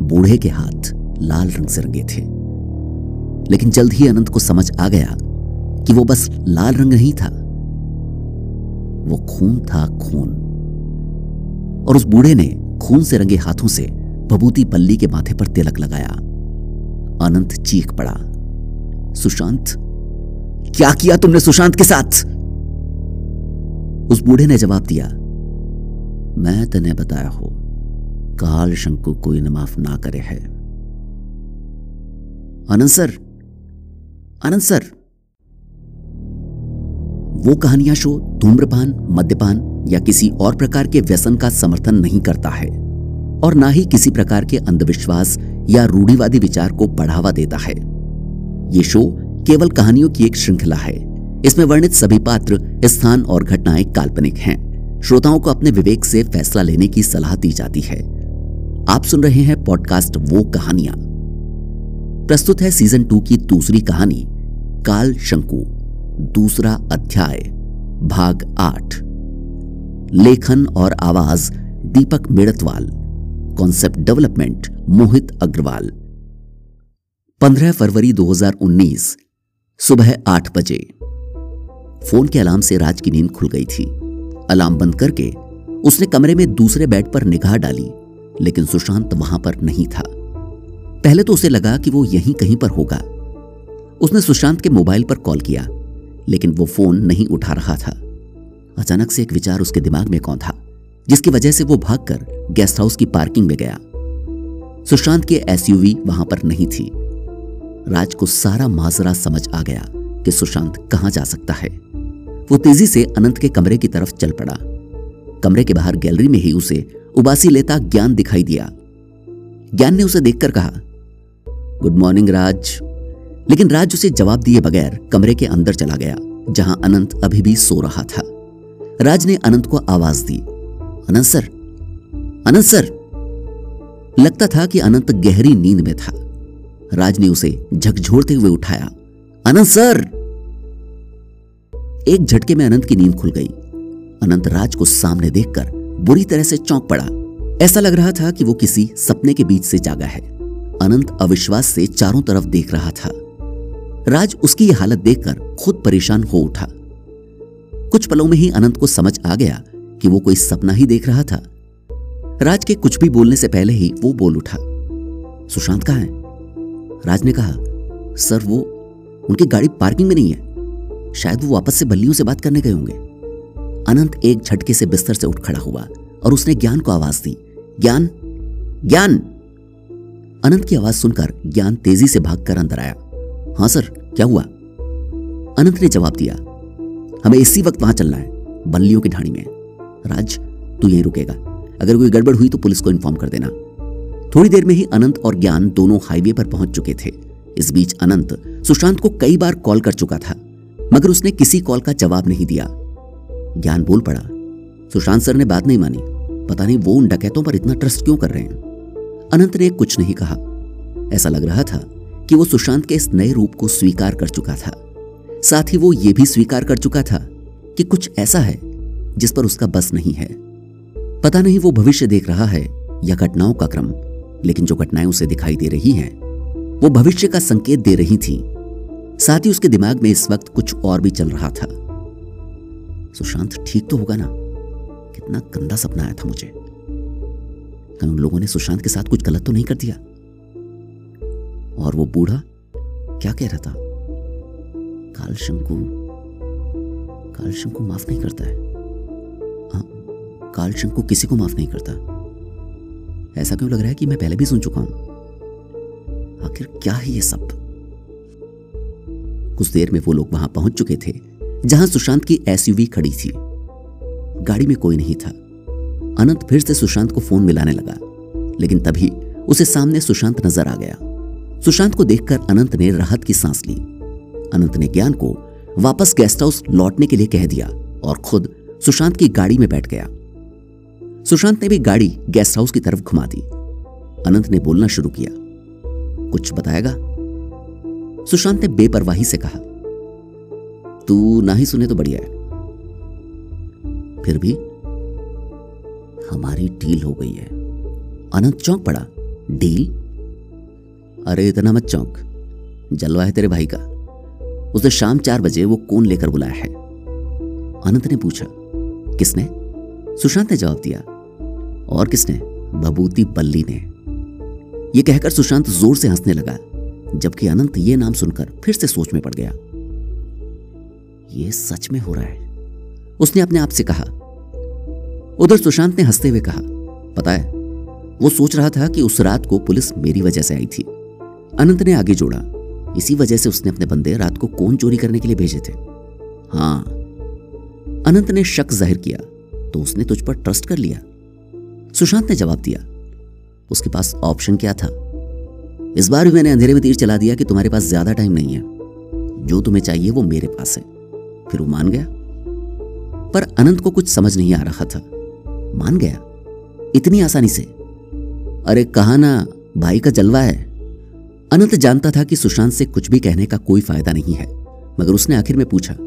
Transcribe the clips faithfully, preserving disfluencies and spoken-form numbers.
बूढ़े के हाथ लाल रंग से रंगे थे। लेकिन जल्द ही अनंत को समझ आ गया कि वो बस लाल रंग नहीं था, वो खून था, खून। और उस बूढ़े ने खून से रंगे हाथों से भभूति बल्ली के माथे पर तिलक लगाया। अनंत चीख पड़ा, सुशांत, क्या किया तुमने सुशांत के साथ? उस बूढ़े ने जवाब दिया, मैं तने बताया हो, काल शंकु कोई न माफ ना करे है। अनंत सर, अनंत सर, वो कहानियां शो धूम्रपान, मद्यपान या किसी और प्रकार के व्यसन का समर्थन नहीं करता है और ना ही किसी प्रकार के अंधविश्वास या रूढ़िवादी विचार को बढ़ावा देता है। ये शो केवल कहानियों की एक श्रृंखला है। इसमें वर्णित सभी पात्र, स्थान और घटनाएं काल्पनिक हैं। श्रोताओं को अपने विवेक से फैसला लेने की सलाह दी जाती है। आप सुन रहे हैं पॉडकास्ट वो कहानियां। प्रस्तुत है सीजन टू की दूसरी कहानी, काल शंकु, दूसरा अध्याय, भाग आठ। लेखन और आवाज दीपक मेड़तवाल, कॉन्सेप्ट डेवलपमेंट मोहित अग्रवाल। पंद्रह फरवरी दो हज़ार उन्नीस, सुबह आठ बजे। फोन के अलार्म से राज की नींद खुल गई थी। अलार्म बंद करके उसने कमरे में दूसरे बेड पर निगाह डाली, लेकिन सुशांत वहां पर नहीं था। पहले तो उसे लगा कि वो यहीं कहीं पर होगा। उसने सुशांत के मोबाइल पर कॉल किया, लेकिन वो फोन नहीं उठा रहा था। अचानक से एक विचार उसके दिमाग में कौन था, जिसकी वजह से वो भागकर गेस्ट हाउस की पार्किंग में गया। सुशांत की एसयूवी वहां पर नहीं थी। राज को सारा माजरा समझ आ गया कि सुशांत कहां जा सकता है। वो तेजी से अनंत के कमरे की तरफ चल पड़ा। कमरे के बाहर गैलरी में ही उसे उबासी लेता ज्ञान दिखाई दिया। ज्ञान ने उसे देखकर कहा, गुड मॉर्निंग राज। लेकिन राज उसे जवाब दिए बगैर कमरे के अंदर चला गया, जहां अनंत अभी भी सो रहा था। राज ने अनंत को आवाज दी, अनंत सर, अनंत सर। लगता था कि अनंत गहरी नींद में था। राज ने उसे झकझोरते हुए उठाया, अनंत सर। एक झटके में अनंत की नींद खुल गई। अनंत राज को सामने देखकर बुरी तरह से चौंक पड़ा। ऐसा लग रहा था कि वो किसी सपने के बीच से जागा है। अनंत अविश्वास से चारों तरफ देख रहा था। राज उसकी यह हालत देखकर खुद परेशान हो उठा। कुछ पलों में ही अनंत को समझ आ गया कि वो कोई सपना ही देख रहा था। राज के कुछ भी बोलने से पहले ही वो बोल उठा, सुशांत कहाँ है? राज ने कहा, सर वो उनकी गाड़ी पार्किंग में नहीं है, शायद वो वापस से बल्लियों से बात करने गए होंगे। अनंत एक झटके से बिस्तर से उठ खड़ा हुआ और उसने ज्ञान को आवाज दी, ज्ञान, ज्ञान। अनंत की आवाज सुनकर ज्ञान तेजी से भागकर अंदर आया। हाँ सर, क्या हुआ? अनंत ने जवाब दिया, हमें इसी वक्त वहां चलना है, बल्लियों की ढाणी में। राज, तू यहीं रुकेगा, अगर कोई गड़बड़ हुई तो पुलिस को इन्फॉर्म कर देना। थोड़ी देर में ही अनंत और ज्ञान दोनों हाईवे पर पहुंच चुके थे। इस बीच अनंत सुशांत को कई बार कॉल कर चुका था, मगर उसने किसी कॉल का जवाब नहीं दिया। ज्ञान बोल पड़ा, सुशांत सर ने बात नहीं मानी, पता नहीं वो उन डकैतों पर इतना ट्रस्ट क्यों कर रहे हैं। अनंत ने कुछ नहीं कहा। ऐसा लग रहा था कि वो सुशांत के इस नए रूप को स्वीकार कर चुका था। साथ ही वो ये भी स्वीकार कर चुका था कि कुछ ऐसा है जिस पर उसका बस नहीं है। पता नहीं वो भविष्य देख रहा है या घटनाओं का क्रम, लेकिन जो घटनाएं उसे दिखाई दे रही हैं वो भविष्य का संकेत दे रही थीं। साथ ही उसके दिमाग में इस वक्त कुछ और भी चल रहा था। सुशांत ठीक तो होगा ना? कितना गंदा सपना आया था मुझे। कहीं उन लोगों ने सुशांत के साथ कुछ गलत तो नहीं कर दिया? और वो बूढ़ा क्या कह रहा था? काल शंकु, काल शंकु माफ नहीं करता है। हाँ, काल शंकु किसी को माफ नहीं करता। ऐसा क्यों लग रहा है कि मैं पहले भी सुन चुका हूं? आखिर क्या है ये सब? कुछ देर में वो लोग वहां पहुंच चुके थे जहां सुशांत की एसयूवी खड़ी थी। गाड़ी में कोई नहीं था। अनंत फिर से सुशांत को फोन मिलाने लगा, लेकिन तभी उसे सामने सुशांत नजर आ गया। सुशांत को देखकर अनंत ने राहत की सांस ली। अनंत ने ज्ञान को वापस गेस्ट हाउस लौटने के लिए कह दिया और खुद सुशांत की गाड़ी में बैठ गया। सुशांत ने भी गाड़ी गेस्ट हाउस की तरफ घुमा दी। अनंत ने बोलना शुरू किया, कुछ बताएगा? सुशांत ने बेपरवाही से कहा, तू ना ही सुने तो बढ़िया है। फिर भी हमारी डील हो गई है। अनंत चौंक पड़ा। डील? अरे इतना मत चौंक, जलवा है तेरे भाई का। उसे शाम चार बजे वो कौन लेकर बुलाया है? अनंत ने पूछा। किसने? सुशांत ने जवाब दिया। और किसने? बबूती बल्ली ने। यह कहकर सुशांत जोर से हंसने लगा, जबकि अनंत ये नाम सुनकर फिर से सोच में पड़ गया। यह सच में हो रहा है, उसने अपने आप से कहा। उधर सुशांत ने हंसते हुए कहा, पता है, वो सोच रहा था कि उस रात को पुलिस मेरी वजह से आई थी। अनंत ने आगे जोड़ा, इसी वजह से उसने अपने बंदे रात को कौन चोरी करने के लिए भेजे थे? हाँ। अनंत ने शक जाहिर किया, तो उसने तुझ पर ट्रस्ट कर लिया? सुशांत ने जवाब दिया। उसके पास ऑप्शन क्या था? इस बार भी मैंने अंधेरे में तीर चला दिया कि तुम्हारे पास ज्यादा टाइम नहीं है, जो तुम्हें चाहिए वो मेरे पास है। फिर वो मान गया। पर अनंत को कुछ समझ नहीं आ रहा था। मान गया इतनी आसानी से? अरे कहा ना, भाई का जलवा है। अनंत जानता था कि सुशांत से कुछ भी कहने का कोई फायदा नहीं है, मगर उसने आखिर में पूछा,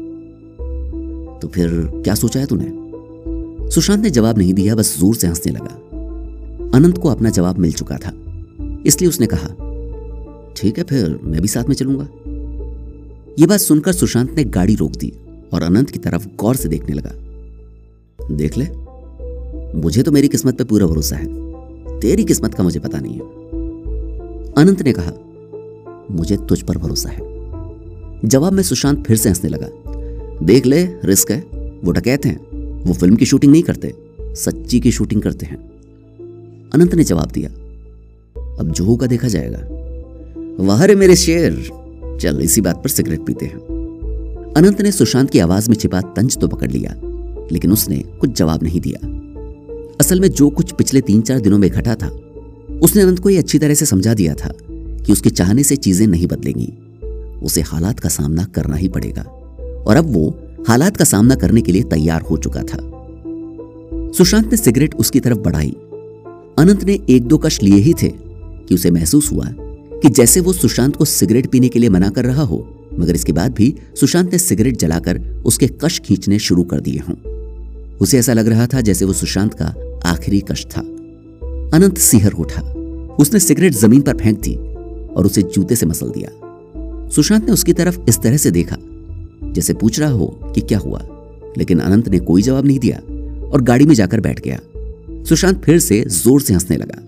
तो फिर क्या सोचा है तूने? सुशांत ने जवाब नहीं दिया, बस जोर से हंसने लगा। अनंत को अपना जवाब मिल चुका था, इसलिए उसने कहा, ठीक है फिर मैं भी साथ में चलूंगा। यह बात सुनकर सुशांत ने गाड़ी रोक दी और अनंत की तरफ गौर से देखने लगा। देख ले, मुझे तो मेरी किस्मत पे पूरा भरोसा है, तेरी किस्मत का मुझे पता नहीं है। अनंत ने कहा, मुझे तुझ पर भरोसा है। जवाब में सुशांत फिर से हंसने लगा। देख ले, रिस्क है, वो डकैत हैं, वो फिल्म की शूटिंग नहीं करते, सच्ची की शूटिंग करते हैं। अनंत ने जवाब दिया, अब जो होगा देखा जाएगा। वाह रे मेरे शेर, चल इसी बात पर सिगरेट पीते हैं। अनंत ने सुशांत की आवाज में छिपा तंज तो पकड़ लिया, लेकिन उसने कुछ जवाब नहीं दिया। असल में जो कुछ पिछले तीन चार दिनों में घटा था, उसने अनंत को यह अच्छी तरह से समझा दिया था कि उसके चाहने से चीजें नहीं बदलेंगी, उसे हालात का सामना करना ही पड़ेगा। और अब वो हालात का सामना करने के लिए तैयार हो चुका था। सुशांत ने सिगरेट उसकी तरफ बढ़ाई। अनंत ने एक दो कश लिए ही थे कि उसे महसूस हुआ कि जैसे वो सुशांत को सिगरेट पीने के लिए मना कर रहा हो, मगर इसके बाद भी सुशांत ने सिगरेट जलाकर उसके कश खींचने शुरू कर दिए हों। उसे ऐसा लग रहा था जैसे वो सुशांत का आखिरी कश था। अनंत सिहर उठा। उसने सिगरेट जमीन पर फेंक दी और उसे जूते से मसल दिया। सुशांत ने उसकी तरफ इस तरह से देखा जैसे पूछ रहा हो कि क्या हुआ, लेकिन अनंत ने कोई जवाब नहीं दिया और गाड़ी में जाकर बैठ गया। सुशांत फिर से जोर से हंसने लगा।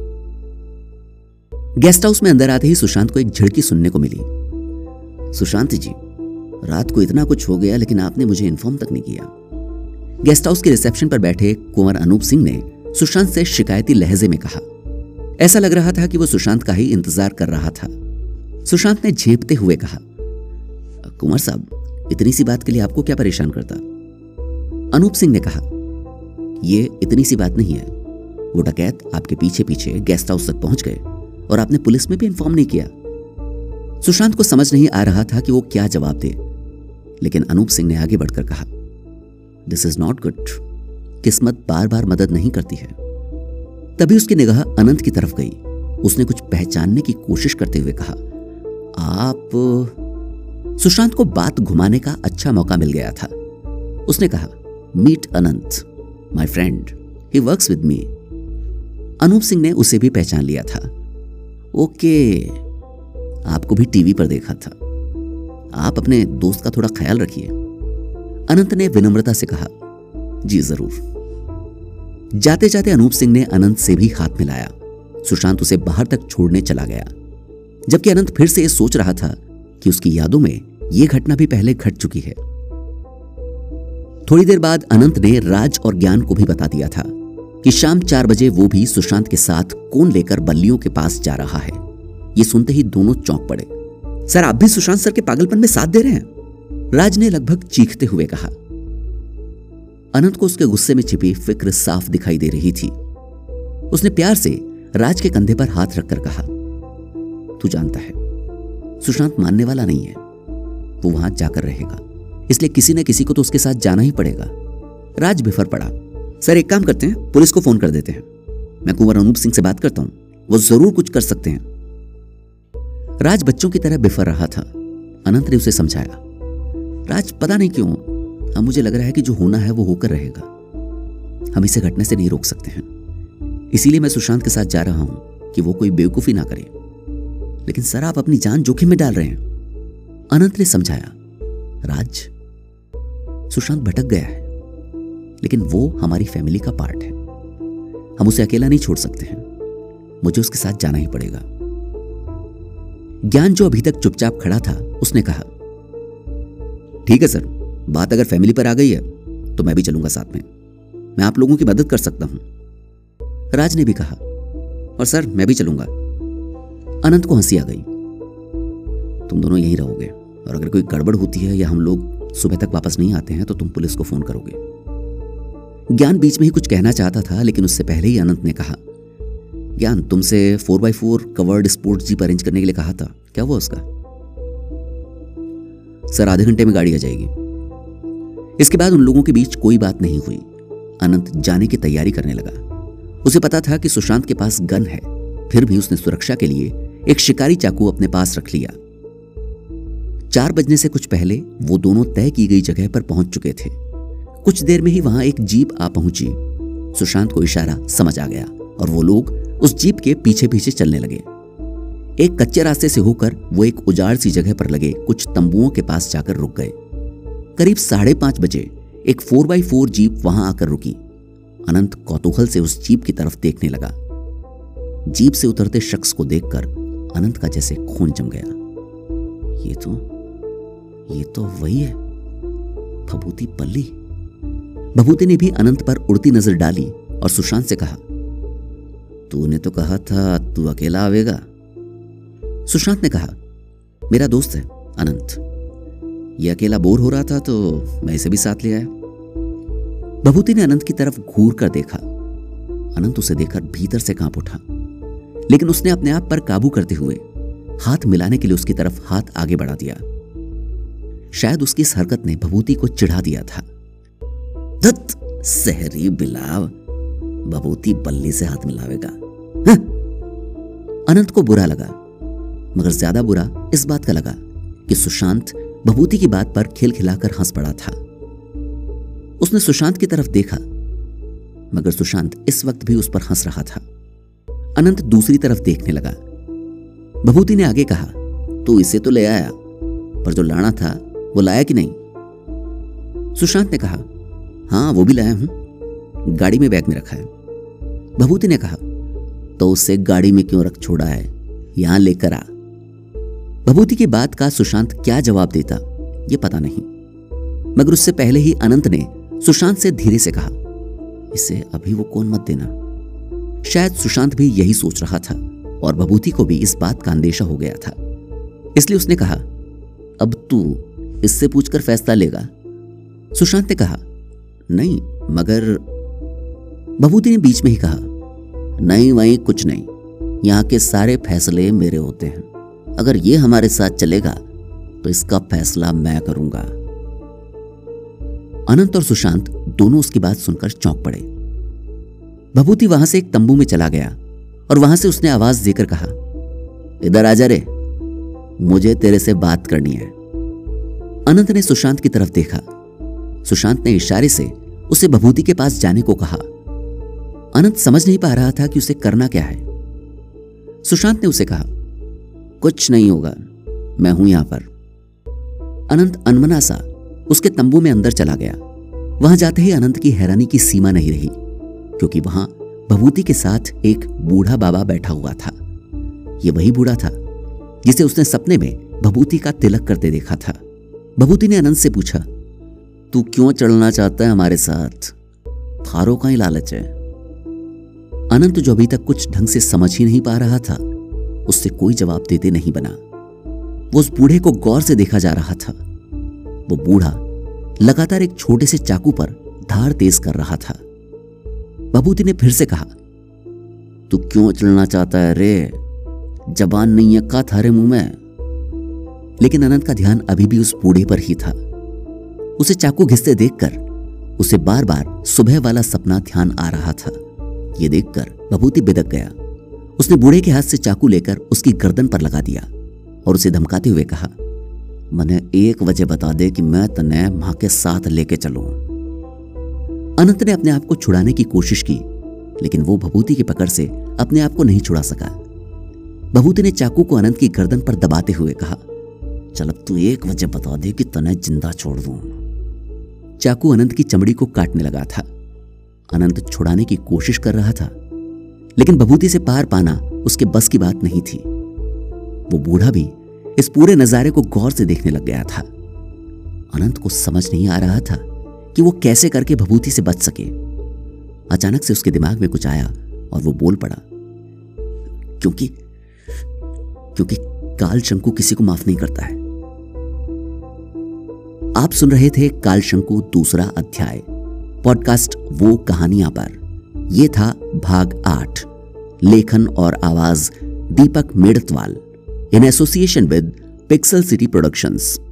गेस्ट हाउस में अंदर आते ही सुशांत को एक झिड़की सुनने को मिली। सुशांत जी, रात को इतना कुछ हो गया लेकिन आपने मुझे इन्फॉर्म तक नहीं किया। गेस्ट हाउस के रिसेप्शन पर बैठे कुंवर अनूप सिंह ने सुशांत से शिकायती लहजे में कहा। ऐसा लग रहा था कि वो सुशांत का ही इंतजार कर रहा था। सुशांत ने झेपते हुए कहा, कुंवर साहब, इतनी सी बात के लिए आपको क्या परेशान करता? अनूप सिंह ने कहा, यह इतनी सी बात नहीं है। वो डकैत आपके पीछे पीछे गेस्ट हाउस तक पहुंच गए और आपने पुलिस में भी इन्फॉर्म नहीं किया। सुशांत को समझ नहीं आ रहा था कि वो क्या जवाब दे, लेकिन अनूप सिंह ने आगे बढ़कर कहा, दिस इज नॉट गुड। किस्मत बार बार मदद नहीं करती है। तभी उसकी निगाह अनंत की तरफ गई। उसने कुछ पहचानने की कोशिश करते हुए कहा, आप? सुशांत को बात घुमाने का अच्छा मौका मिल गया था। उसने कहा, meet Anant, my friend, he works with me. Anoop Singh ने उसे भी पहचान लिया था। ओके, आपको भी टीवी पर देखा था। आप अपने दोस्त का थोड़ा ख्याल रखिए। अनंत ने विनम्रता से कहा, जी जरूर। जाते जाते अनूप सिंह ने अनंत से भी हाथ मिलाया। सुशांत उसे बाहर तक छोड़ने चला गया, जबकि अनंत फिर से यह सोच रहा था कि उसकी यादों में यह घटना भी पहले घट चुकी है। थोड़ी देर बाद अनंत ने राज और ज्ञान को भी बता दिया था कि शाम चार बजे वो भी सुशांत के साथ कौन लेकर बल्लियों के पास जा रहा है। ये सुनते ही दोनों चौंक पड़े। सर, आप भी सुशांत सर के पागलपन में साथ दे रहे हैं? राज ने लगभग चीखते हुए कहा। अनंत को उसके गुस्से में छिपी फिक्र साफ दिखाई दे रही थी। उसने प्यार से राज के कंधे पर हाथ रखकर कहा, तू जानता है सुशांत मानने वाला नहीं है। वो वहां जाकर रहेगा, इसलिए किसी न किसी को तो उसके साथ जाना ही पड़ेगा। राज बिफर पड़ा। सर, एक काम करते हैं, पुलिस को फोन कर देते हैं। मैं कुंवर अनूप सिंह से बात करता हूं, वो जरूर कुछ कर सकते हैं। राज बच्चों की तरह बिफर रहा था। अनंत ने उसे समझाया, राज, पता नहीं क्यों अब मुझे लग रहा है कि जो होना है वो होकर रहेगा। हम इसे घटने से नहीं रोक सकते हैं, इसीलिए मैं सुशांत के साथ जा रहा हूं कि वो कोई बेवकूफी ना करे। लेकिन सर, आप अपनी जान जोखिम में डाल रहे हैं। अनंत ने समझाया। राज, सुशांत भटक गया है, लेकिन वो हमारी फैमिली का पार्ट है। हम उसे अकेला नहीं छोड़ सकते हैं। मुझे उसके साथ जाना ही पड़ेगा। ज्ञान, जो अभी तक चुपचाप खड़ा था, उसने कहा, ठीक है सर, बात अगर फैमिली पर आ गई है तो मैं भी चलूंगा साथ में। मैं आप लोगों की मदद कर सकता हूं। राज ने भी कहा, और सर मैं भी चलूंगा। अनंत को हंसी आ गई। तुम दोनों यहीं रहोगे, और अगर कोई गड़बड़ होती है या हम लोग सुबह तक वापस नहीं आते हैं तो तुम पुलिस को फोन करोगे। ज्ञान बीच में ही कुछ कहना चाहता था, लेकिन उससे पहले ही अनंत ने कहा, ज्ञान, तुमसे four by four covered sports jeep arrange करने के लिए कहा था, क्या हुआ उसका? सर, आधे घंटे में गाड़ी आ जाएगी। इसके बाद उन लोगों के बीच कोई बात नहीं हुई। अनंत जाने की तैयारी करने लगा। उसे पता था कि सुशांत के पास गन है, फिर भी उसने सुरक्षा के लिए एक शिकारी चाकू अपने पास रख लिया। चार बजने से कुछ पहले वो दोनों तय की गई जगह पर पहुंच चुके थे। कुछ देर में ही वहां एक जीप आ पहुंची। सुशांत को इशारा समझ आ गया और वो लोग उस जीप के पीछे पीछे चलने लगे। एक कच्चे रास्ते से होकर वो एक उजाड़ सी जगह पर लगे कुछ तंबुओं के पास जाकर रुक गए। करीब साढ़े पांच बजे एक फोर बाई फोर जीप वहां आकर रुकी। अनंत कौतूहल से उस जीप की तरफ देखने लगा। जीप से उतरते शख्स को देखकर अनंत का जैसे खून जम गया। ये तो ये तो वही है, भभूति पल्ली। भभूति ने भी अनंत पर उड़ती नजर डाली और सुशांत से कहा, तूने तो कहा था तू अकेला आवेगा। सुशांत ने कहा, मेरा दोस्त है अनंत, ये अकेला बोर हो रहा था तो मैं इसे भी साथ ले आया। भभूति ने अनंत की तरफ घूर कर देखा। अनंत उसे देखकर भीतर से कांप उठा, लेकिन उसने अपने आप पर काबू करते हुए हाथ मिलाने के लिए उसकी तरफ हाथ आगे बढ़ा दिया। शायद उसकी इस हरकत ने भभूति को चिढ़ा दिया था। धत सहरी बिलाव, भभूति बल्ली से हाथ मिलावेगा। हाँ? अनंत को बुरा लगा, मगर ज्यादा बुरा इस बात का लगा कि सुशांत भभूति की बात पर खिलखिलाकर हंस पड़ा था। उसने सुशांत की तरफ देखा, मगर सुशांत इस वक्त भी उस पर हंस रहा था। अनंत दूसरी तरफ देखने लगा। भभूति ने आगे कहा, तू इसे तो ले आया, पर जो लाना था वो लाया कि नहीं? सुशांत ने कहा, हां वो भी लाया हूं, गाड़ी में बैग में रखा है। भभूति ने कहा, तो उसे गाड़ी में क्यों रख छोड़ा है, यहां लेकर आ। भभूति की बात का सुशांत क्या जवाब देता ये पता नहीं, मगर उससे पहले ही अनंत ने सुशांत से धीरे से कहा, इसे अभी वो कौन मत देना। शायद सुशांत भी यही सोच रहा था और भभूति को भी इस बात का अंदेशा हो गया था, इसलिए उसने कहा, अब तू इससे पूछकर फैसला लेगा। सुशांत ने कहा, नहीं मगर। भभूति ने बीच में ही कहा, नहीं वहीं कुछ नहीं, यहां के सारे फैसले मेरे होते हैं। अगर ये हमारे साथ चलेगा तो इसका फैसला मैं करूंगा। अनंत और सुशांत दोनों उसकी बात सुनकर चौंक पड़े। भभूति वहां से एक तंबू में चला गया और वहां से उसने आवाज देकर कहा, इधर आ जा रे, मुझे तेरे से बात करनी है। अनंत ने सुशांत की तरफ देखा। सुशांत ने इशारे से उसे भभूति के पास जाने को कहा। अनंत समझ नहीं पा रहा था कि उसे करना क्या है। सुशांत ने उसे कहा, कुछ नहीं होगा, मैं हूं यहां पर। अनंत अनमना सा उसके तंबू में अंदर चला गया। वहां जाते ही अनंत की हैरानी की सीमा नहीं रही, क्योंकि वहां भभूति के साथ एक बूढ़ा बाबा बैठा हुआ था। यह वही बूढ़ा था जिसे उसने सपने में भभूति का तिलक करते देखा था। भभूति ने अनंत से पूछा, तू क्यों चलना चाहता है हमारे साथ, थारों का ही लालच है? अनंत, जो अभी तक कुछ ढंग से समझ ही नहीं पा रहा था, उससे कोई जवाब देते नहीं बना। वो उस बूढ़े को गौर से देखा जा रहा था। वो बूढ़ा लगातार एक छोटे से चाकू पर धार तेज कर रहा था। भभूति ने फिर से कहा, तू क्यों चलना चाहता है रे, जबान नहीं है का थारे मुंह में? लेकिन अनंत का ध्यान अभी भी उस बूढ़े पर ही था। उसे चाकू घिसते देखकर उसे बार बार सुबह वाला सपना ध्यान आ रहा था। यह देखकर भभूति बिदक गया। उसने बूढ़े के हाथ से चाकू लेकर उसकी गर्दन पर लगा दिया और उसे धमकाते हुए कहा, मने एक वजह बता दे कि मैं तने मां के साथ लेके चलूं। अनंत ने अपने आप को छुड़ाने की कोशिश की, लेकिन वो भभूति की पकड़ से अपने आप को नहीं छुड़ा सका। भभूति ने चाकू को अनंत की गर्दन पर दबाते हुए कहा, चल अब तू एक वजह बता दे कि तने जिंदा छोड़ दूं। चाकू अनंत की चमड़ी को काटने लगा था। अनंत छुड़ाने की कोशिश कर रहा था, लेकिन भभूति से पार पाना उसके बस की बात नहीं थी। वो बूढ़ा भी इस पूरे नजारे को गौर से देखने लग गया था। अनंत को समझ नहीं आ रहा था कि वो कैसे करके भभूति से बच सके। अचानक से उसके दिमाग में कुछ आया और वो बोल पड़ा, क्योंकि क्योंकि काल शंकु किसी को माफ नहीं करता है। आप सुन रहे थे काल शंकु दूसरा अध्याय पॉडकास्ट वो कहानियां पर। यह था भाग आठ। लेखन और आवाज Deepak Medatwal in association with pixel city productions.